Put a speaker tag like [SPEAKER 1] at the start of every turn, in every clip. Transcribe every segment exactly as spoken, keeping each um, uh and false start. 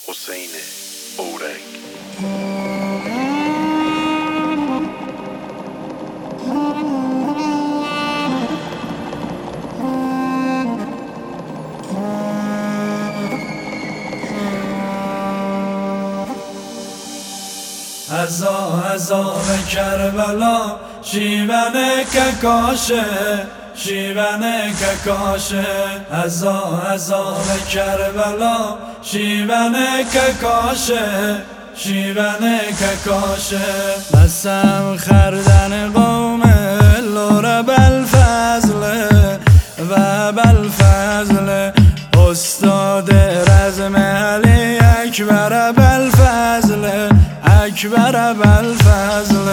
[SPEAKER 1] حسین اورنگ.
[SPEAKER 2] ازا ازا کربلا شیون ککاشه شیون ککاشه ازا ازا کربلا شیون ککاشه شیون ککاشه بسم خردن قوم لور بالفضل و بالفضل استاد رزم علی اکبر بالفضل اکبر بالفضل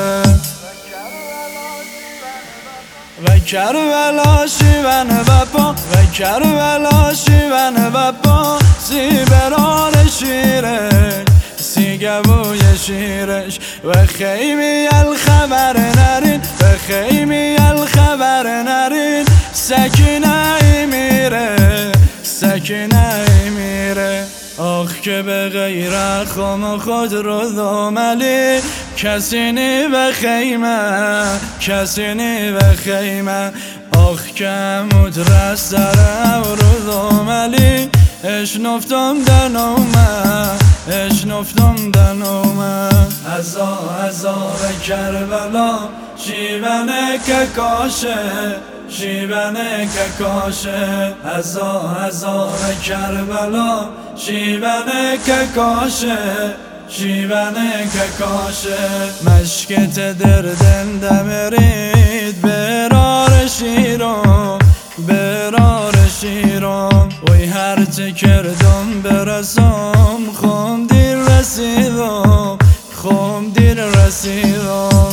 [SPEAKER 2] و کربلا شیون بپا و کربلا شیون بپا سی برار شیرش سی گبوی شیرش و خیمی الخبر نرین و خیمی الخبر نرین سکینه میره سکینه میره آخ که به غیر خم خود رو دوملی کسی نی به خیمه کسی نی به خیمه آخ که امود رست در رو دوملی اشنفتم دنومه اشنفتم دنومه ازا ازا به کربلا شیون ککاشه شیون ککاشه ازا ازا به کربلا شیون ککاشه شیون ککاشه مشکت دردن دمرید برار شیرم برار شیرم وی هر چه کردم برسم خم دیر رسیدم خم دیر رسیدم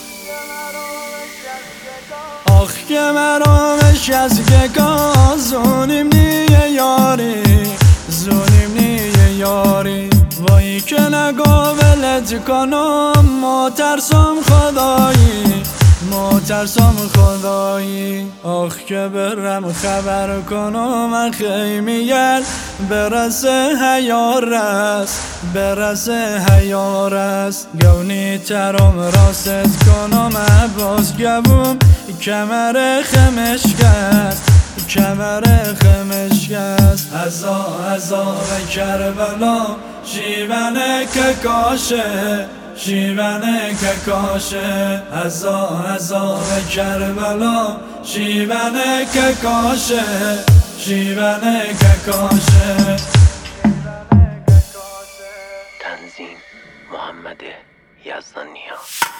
[SPEAKER 2] آخ که مرامش از گکا زونیم نیه یاری زونیم نیه یاری وای که نگو ولت کنم ما ترسم خدایی ما ترسم خدایی آخ که برم خبر کنم خیمیل برسه هیار است برسه هیار است گونی ترم راست کنم عباس گبوم کمر خمشکست کمر خمشکست ازا ازا به کربلا شیون ککاشه شیون ککاشه ازا ازا به کربلا شیون ککاشه شیون ککاشه
[SPEAKER 1] تنظیم محمد یزدانیان.